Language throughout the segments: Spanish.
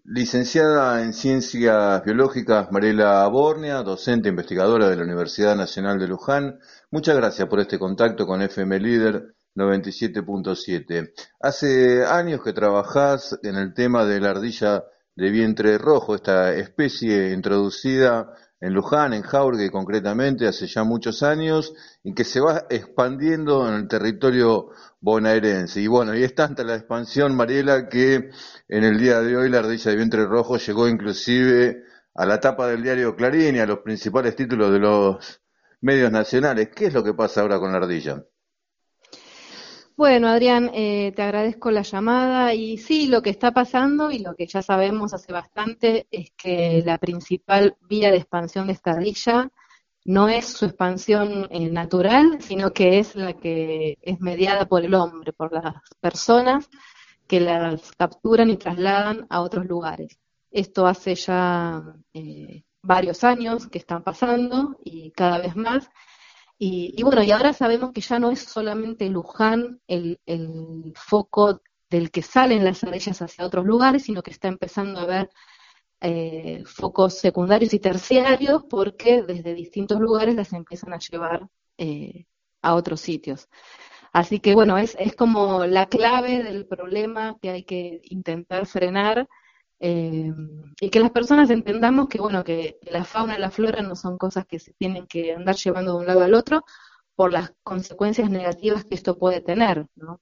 Licenciada en Ciencias Biológicas, Mariela Bornia, docente investigadora de la Universidad Nacional de Luján. Muchas gracias por este contacto con FM Líder 97.7. Hace años que trabajás en el tema de la ardilla de vientre rojo, esta especie introducida en Luján, en Jaurgue concretamente, hace ya muchos años, y que se va expandiendo en el territorio bonaerense. Y bueno, y es tanta la expansión, Mariela, que en el día de hoy la ardilla de vientre rojo llegó inclusive a la tapa del diario Clarín y a los principales títulos de los medios nacionales. ¿Qué es lo que pasa ahora con la ardilla? Bueno, Adrián, te agradezco la llamada y sí, lo que está pasando y lo que ya sabemos hace bastante es que la principal vía de expansión de esta ardilla no es su expansión natural, sino que es la que es mediada por el hombre, por las personas que las capturan y trasladan a otros lugares. Esto hace ya varios años que están pasando y cada vez más. Y bueno, y ahora sabemos que ya no es solamente Luján el foco del que salen las ardillas hacia otros lugares, sino que está empezando a haber focos secundarios y terciarios porque desde distintos lugares las empiezan a llevar a otros sitios. Así que bueno, es como la clave del problema que hay que intentar frenar eh, y que las personas entendamos que bueno, que la fauna y la flora no son cosas que se tienen que andar llevando de un lado al otro por las consecuencias negativas que esto puede tener, ¿no?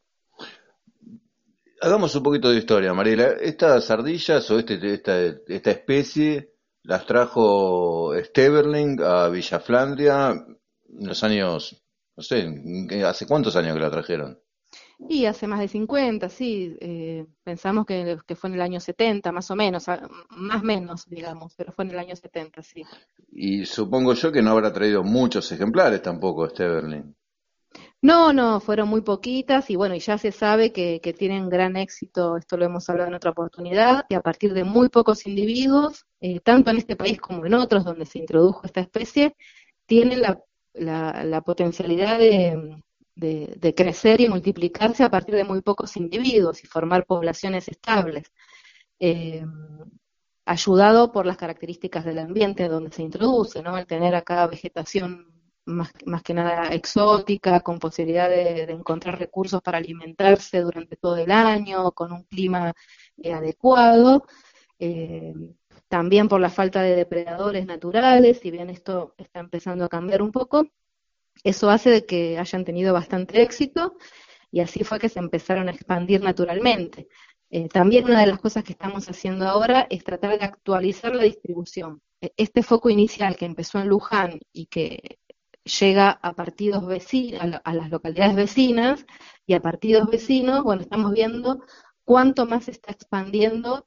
Hagamos un poquito de historia, Mariela. Estas ardillas o esta especie las trajo Steverling a Villa Flandria en los años, no sé, ¿hace cuántos años que la trajeron? Y hace más de 50, sí, pensamos que fue en el año 70, más o menos, más menos, digamos, pero fue en el año 70, sí. Y supongo yo que no habrá traído muchos ejemplares tampoco Steverling. No, no, fueron muy poquitas y bueno, y ya se sabe que tienen gran éxito, esto lo hemos hablado en otra oportunidad, y a partir de muy pocos individuos, tanto en este país como en otros donde se introdujo esta especie, tienen la potencialidad de crecer y multiplicarse a partir de muy pocos individuos y formar poblaciones estables, eh, ayudado por las características del ambiente donde se introduce, ¿no? Al tener acá vegetación más que nada exótica, con posibilidad de encontrar recursos para alimentarse durante todo el año, con un clima adecuado, eh, también por la falta de depredadores naturales, si bien esto está empezando a cambiar un poco, eso hace de que hayan tenido bastante éxito y así fue que se empezaron a expandir naturalmente. También una de las cosas que estamos haciendo ahora es tratar de actualizar la distribución. Este foco inicial que empezó en Luján y que llega a partidos vecinos, a las localidades vecinas y a partidos vecinos, bueno, estamos viendo cuánto más se está expandiendo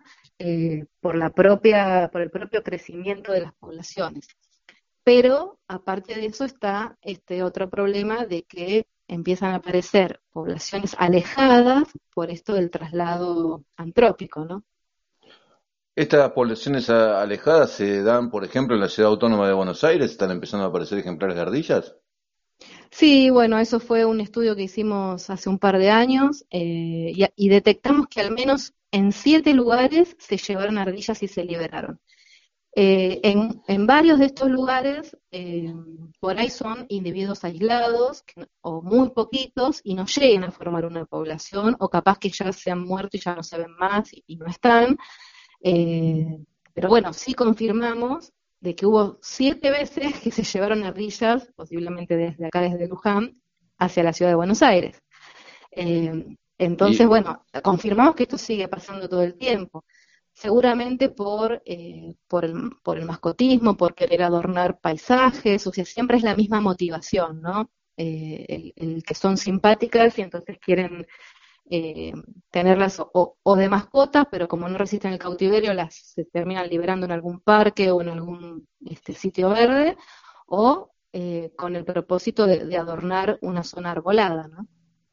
por el propio crecimiento de las poblaciones. Pero aparte de eso está este otro problema de que empiezan a aparecer poblaciones alejadas por esto del traslado antrópico, ¿no? Estas poblaciones alejadas se dan, por ejemplo, en la ciudad autónoma de Buenos Aires, están empezando a aparecer ejemplares de ardillas. Sí, bueno, eso fue un estudio que hicimos hace un par de años y detectamos que al menos en 7 lugares se llevaron ardillas y se liberaron. En varios de estos lugares, por ahí son individuos aislados o muy poquitos y no llegan a formar una población, o capaz que ya se han muerto y ya no se ven más y no están. Eh, pero bueno, sí confirmamos de que hubo 7 veces que se llevaron ardillas, posiblemente desde acá, desde Luján, hacia la ciudad de Buenos Aires. Entonces, Y, bueno, confirmamos que esto sigue pasando todo el tiempo. Seguramente por el mascotismo, por querer adornar paisajes, o sea, siempre es la misma motivación, ¿no? El que son simpáticas y entonces quieren eh, tenerlas o de mascotas, pero como no resisten el cautiverio, las se terminan liberando en algún parque o en algún sitio verde, o con el propósito de adornar una zona arbolada, ¿no?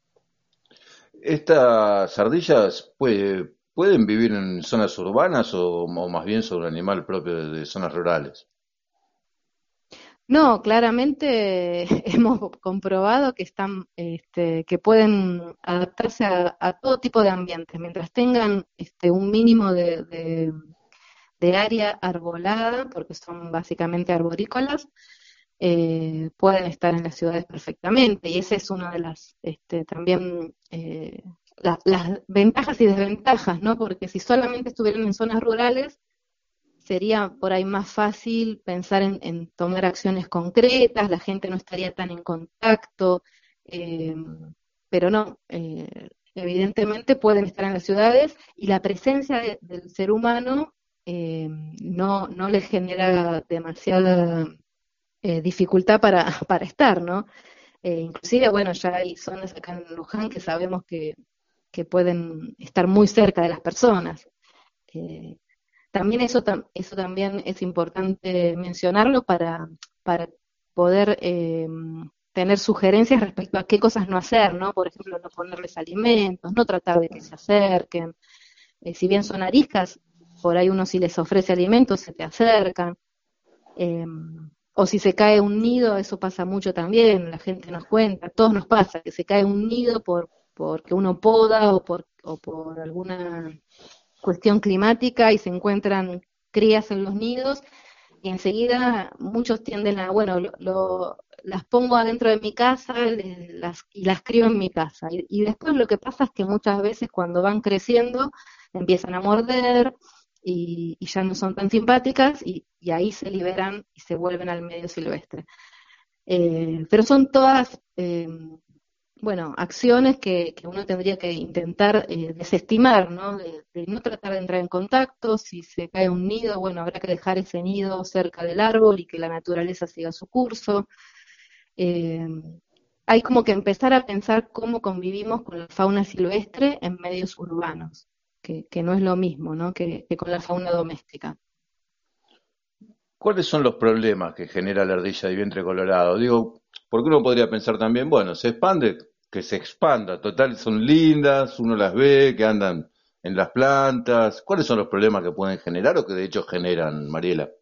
estas ardillas pueden vivir en zonas urbanas o más bien sobre animal propio de zonas rurales. No, claramente hemos comprobado que están, que pueden adaptarse a todo tipo de ambientes, mientras tengan un mínimo de área arbolada, porque son básicamente arborícolas, pueden estar en las ciudades perfectamente. Y esa es una de las también las ventajas y desventajas, ¿no? Porque si solamente estuvieran en zonas rurales, sería por ahí más fácil pensar en tomar acciones concretas, la gente no estaría tan en contacto, eh, pero no, evidentemente pueden estar en las ciudades y la presencia del ser humano no les genera demasiada dificultad para estar, ¿no? Inclusive, bueno, ya hay zonas acá en Luján que sabemos que pueden estar muy cerca de las personas. Eh, También eso también es importante mencionarlo para poder tener sugerencias respecto a qué cosas no hacer, ¿no? Por ejemplo, no ponerles alimentos, no tratar de que se acerquen. Si bien son ariscas, por ahí uno si les ofrece alimentos se te acercan. Eh, o si se cae un nido, eso pasa mucho también, la gente nos cuenta, a todos nos pasa, que se cae un nido porque uno poda o por alguna cuestión climática y se encuentran crías en los nidos y enseguida muchos tienden a, bueno, las pongo adentro de mi casa y las crío en mi casa. Y después lo que pasa es que muchas veces cuando van creciendo empiezan a morder y ya no son tan simpáticas y ahí se liberan y se vuelven al medio silvestre. Pero son todas bueno, acciones que uno tendría que intentar desestimar, ¿no? De no tratar de entrar en contacto, si se cae un nido, bueno, habrá que dejar ese nido cerca del árbol y que la naturaleza siga su curso. Eh, Hay como que empezar a pensar cómo convivimos con la fauna silvestre en medios urbanos, que no es lo mismo, ¿no? Que con la fauna doméstica. ¿Cuáles son los problemas que genera la ardilla de vientre colorado? Digo, porque uno podría pensar también, bueno, se expande, que se expanda, total, son lindas, uno las ve, que andan en las plantas. ¿Cuáles son los problemas que pueden generar o que de hecho generan, Mariela?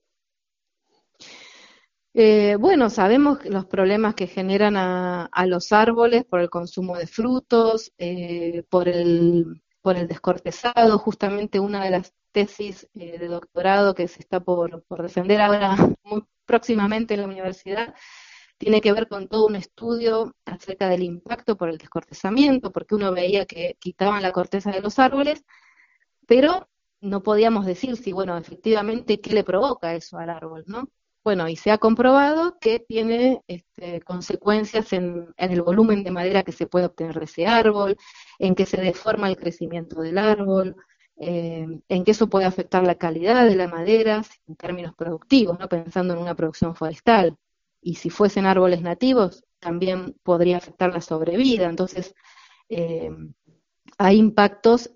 Bueno, sabemos que los problemas que generan a los árboles por el consumo de frutos, por el descortezado. Justamente una de las tesis de doctorado que se está por defender ahora muy próximamente en la universidad tiene que ver con todo un estudio acerca del impacto por el descortezamiento, porque uno veía que quitaban la corteza de los árboles, pero no podíamos decir si, bueno, efectivamente, qué le provoca eso al árbol, ¿no? Bueno, y se ha comprobado que tiene consecuencias en el volumen de madera que se puede obtener de ese árbol, en que se deforma el crecimiento del árbol, en que eso puede afectar la calidad de la madera en términos productivos, ¿no? Pensando en una producción forestal. Y si fuesen árboles nativos, también podría afectar la sobrevida. Entonces, eh, hay impactos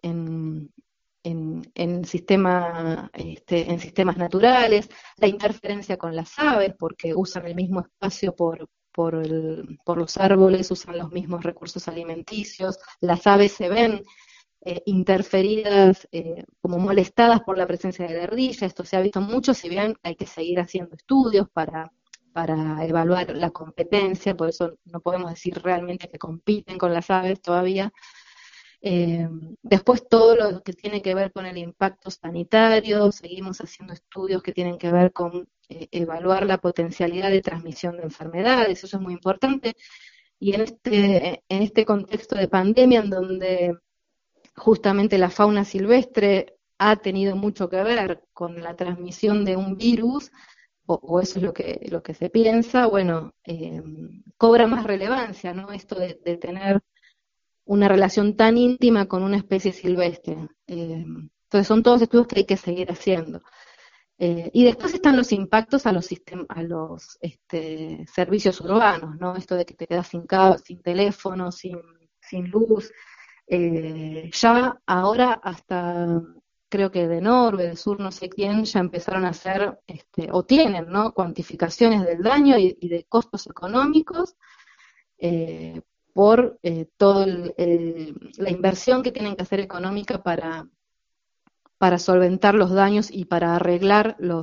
en sistemas naturales, la interferencia con las aves, porque usan el mismo espacio por los árboles, usan los mismos recursos alimenticios, las aves se ven interferidas, como molestadas por la presencia de la ardilla, esto se ha visto mucho, si bien hay que seguir haciendo estudios para evaluar la competencia, por eso no podemos decir realmente que compiten con las aves todavía. Eh, Después todo lo que tiene que ver con el impacto sanitario, seguimos haciendo estudios que tienen que ver con evaluar la potencialidad de transmisión de enfermedades, eso es muy importante. Y en este contexto de pandemia, en donde justamente la fauna silvestre ha tenido mucho que ver con la transmisión de un virus, o eso es lo que se piensa, bueno, cobra más relevancia, ¿no? Esto de tener una relación tan íntima con una especie silvestre. Entonces son todos estudios que hay que seguir haciendo. Y después están los impactos a los servicios urbanos, ¿no? Esto de que te quedas sin teléfono, sin luz. Ya ahora hasta creo que de Norbe, de Sur, no sé quién, ya empezaron a hacer, o tienen, ¿no? Cuantificaciones del daño y de costos económicos eh, por toda la inversión que tienen que hacer económica para solventar los daños y para arreglar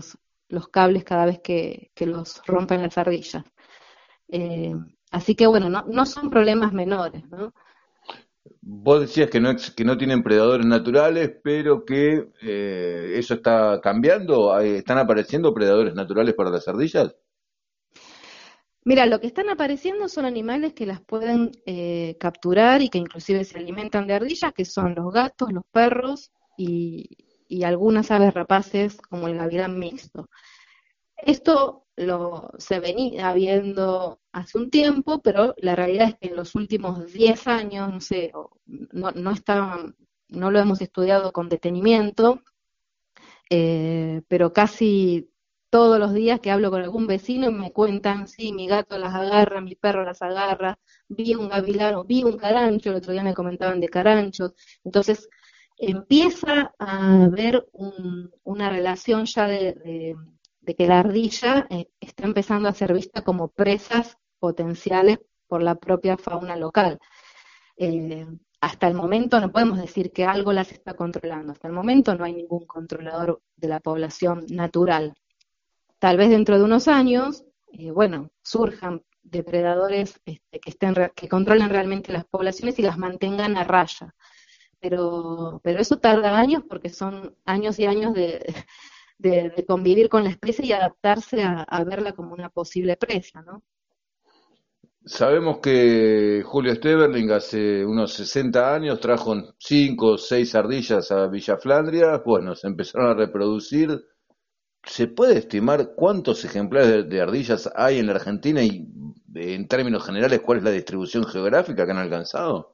los cables cada vez que los rompen las ardillas. Eh, Así que bueno, no son problemas menores, ¿no? Vos decías que no tienen predadores naturales, pero que eso está cambiando. ¿Están apareciendo predadores naturales para las ardillas? Mira, lo que están apareciendo son animales que las pueden capturar y que inclusive se alimentan de ardillas, que son los gatos, los perros y algunas aves rapaces como el gavilán mixto. Esto se venía viendo hace un tiempo, pero la realidad es que en los últimos 10 años, no sé, no lo hemos estudiado con detenimiento, pero casi todos los días que hablo con algún vecino me cuentan, sí, mi gato las agarra, mi perro las agarra, vi un gavilán o vi un carancho, el otro día me comentaban de caranchos, entonces empieza a haber una relación ya de que la ardilla está empezando a ser vista como presas potenciales por la propia fauna local. Eh, Hasta el momento no podemos decir que algo las está controlando. Hasta el momento no hay ningún controlador de la población natural. Tal vez dentro de unos años, bueno, surjan depredadores que controlen realmente las poblaciones y las mantengan a raya. Pero eso tarda años porque son años y años de convivir con la especie y adaptarse a verla como una posible presa, ¿no? Sabemos que Julio Steverling hace unos 60 años trajo 5 o 6 ardillas a Villa Flandria. Bueno, se empezaron a reproducir. ¿Se puede estimar cuántos ejemplares de ardillas hay en la Argentina y en términos generales cuál es la distribución geográfica que han alcanzado?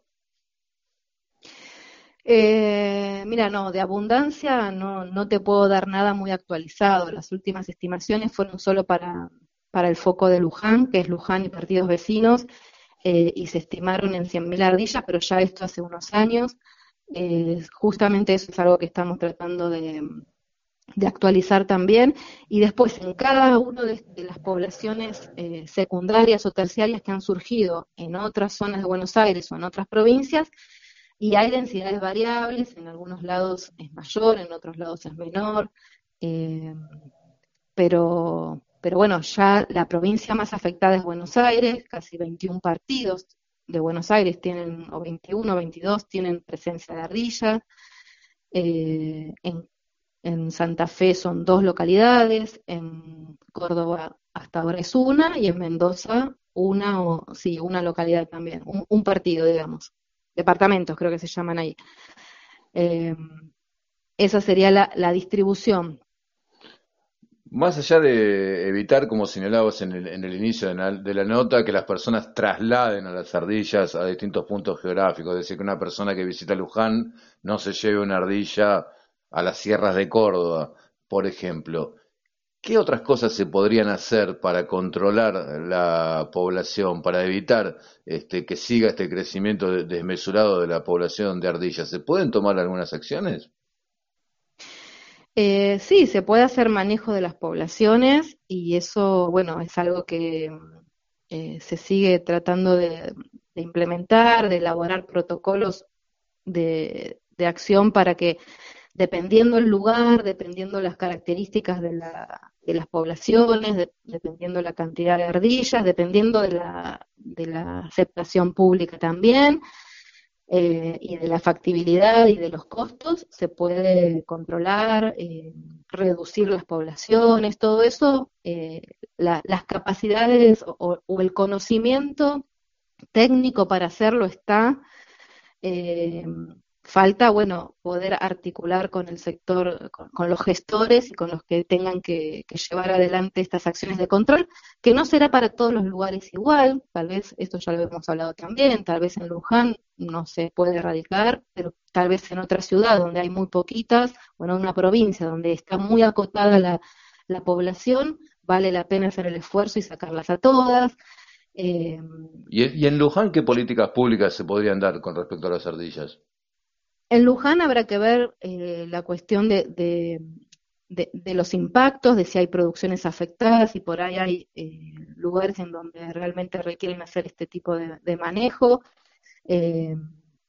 Mira, no, de abundancia no te puedo dar nada muy actualizado. Las últimas estimaciones fueron solo para el foco de Luján, que es Luján y partidos vecinos, y se estimaron en 100.000 ardillas, pero ya esto hace unos años. Justamente eso es algo que estamos tratando de actualizar también. Y después, en cada una de las poblaciones secundarias o terciarias que han surgido en otras zonas de Buenos Aires o en otras provincias, y hay densidades variables, en algunos lados es mayor, en otros lados es menor, eh, pero bueno, ya la provincia más afectada es Buenos Aires, casi 21 partidos de Buenos Aires tienen, o 21 o 22 tienen presencia de ardilla, eh, en, en Santa Fe son 2 localidades, en Córdoba hasta ahora es una, y en Mendoza una localidad también, un partido, digamos, departamentos creo que se llaman ahí. Eh, Esa sería la distribución. Más allá de evitar, como señalabas en el inicio de la nota, que las personas trasladen a las ardillas a distintos puntos geográficos, es decir, que una persona que visita Luján no se lleve una ardilla a las sierras de Córdoba, por ejemplo. ¿Qué otras cosas se podrían hacer para controlar la población, para evitar que siga este crecimiento desmesurado de la población de ardillas? ¿Se pueden tomar algunas acciones? Sí, se puede hacer manejo de las poblaciones y eso, bueno, es algo que se sigue tratando de implementar, de elaborar protocolos de acción para que, dependiendo el lugar, dependiendo las características de las poblaciones, dependiendo la cantidad de ardillas, dependiendo de la aceptación pública también, y de la factibilidad y de los costos, se puede controlar, reducir las poblaciones, todo eso, las capacidades o el conocimiento técnico para hacerlo está. eh, Falta, bueno, poder articular con el sector, con los gestores y con los que tengan que llevar adelante estas acciones de control, que no será para todos los lugares igual, tal vez, esto ya lo hemos hablado también, tal vez en Luján no se puede erradicar, pero tal vez en otra ciudad donde hay muy poquitas, o en una provincia donde está muy acotada la población, vale la pena hacer el esfuerzo y sacarlas a todas. Eh, Y en Luján, ¿qué políticas públicas se podrían dar con respecto a las ardillas? En Luján habrá que ver la cuestión de los impactos, de si hay producciones afectadas y por ahí hay lugares en donde realmente requieren hacer este tipo de manejo. Eh,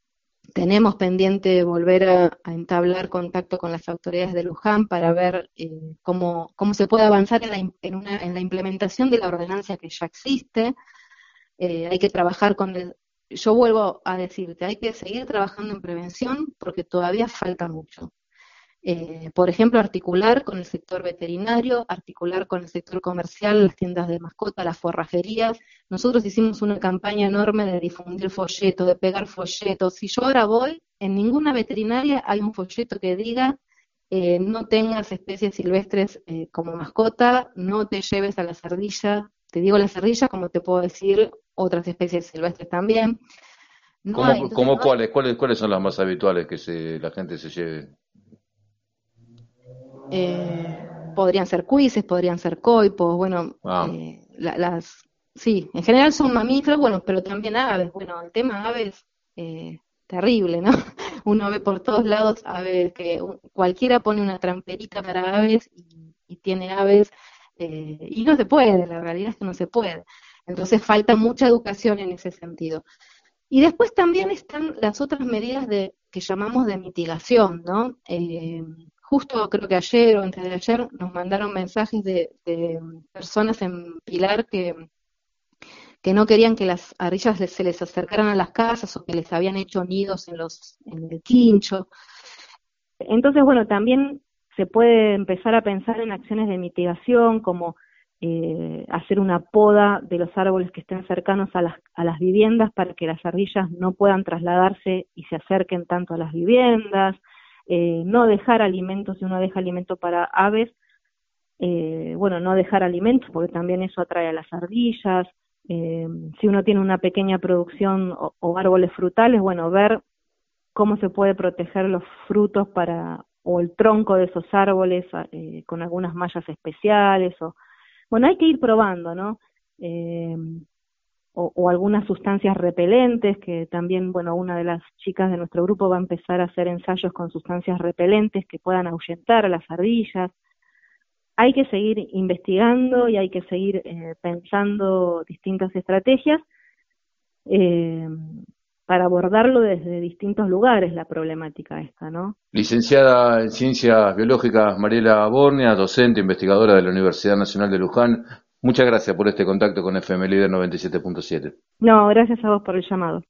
Tenemos pendiente volver a entablar contacto con las autoridades de Luján para ver cómo se puede avanzar en la implementación de la ordenanza que ya existe. Hay que trabajar yo vuelvo a decirte, hay que seguir trabajando en prevención porque todavía falta mucho. Por ejemplo, articular con el sector veterinario, articular con el sector comercial, las tiendas de mascota, las forrajerías. Nosotros hicimos una campaña enorme de difundir folletos, de pegar folletos. Si yo ahora voy, en ninguna veterinaria hay un folleto que diga no tengas especies silvestres como mascota, no te lleves a la cerdilla. Te digo la cerdilla como te puedo decir otras especies silvestres también. No hay, entonces no hay. ¿Cuáles son las más habituales que la gente se lleve? Podrían ser cuises, podrían ser coipos, bueno, Ah, sí, en general son mamíferos, bueno, pero también aves. Bueno, el tema aves, terrible, ¿no? Uno ve por todos lados aves que cualquiera pone una tramperita para aves y tiene aves, y no se puede, la realidad es que no se puede. Entonces falta mucha educación en ese sentido. Y después también están las otras medidas que llamamos de mitigación, ¿no? Justo creo que ayer o antes de ayer nos mandaron mensajes de personas en Pilar que no querían que las ardillas se les acercaran a las casas o que les habían hecho nidos en el quincho. Entonces, bueno, también se puede empezar a pensar en acciones de mitigación, como hacer una poda de los árboles que estén cercanos a las viviendas para que las ardillas no puedan trasladarse y se acerquen tanto a las viviendas, no dejar alimentos, si uno deja alimento para aves, bueno, no dejar alimentos porque también eso atrae a las ardillas. Si uno tiene una pequeña producción o árboles frutales, bueno, ver cómo se puede proteger los frutos o el tronco de esos árboles con algunas mallas especiales. Bueno, hay que ir probando, ¿no? O algunas sustancias repelentes, que también, bueno, una de las chicas de nuestro grupo va a empezar a hacer ensayos con sustancias repelentes que puedan ahuyentar a las ardillas. Hay que seguir investigando y hay que seguir pensando distintas estrategias eh, para abordarlo desde distintos lugares, la problemática esta, ¿no? licenciada en Ciencias Biológicas Mariela Bornia, docente, investigadora de la Universidad Nacional de Luján. Muchas gracias por este contacto con FM Líder 97.7. No, gracias a vos por el llamado.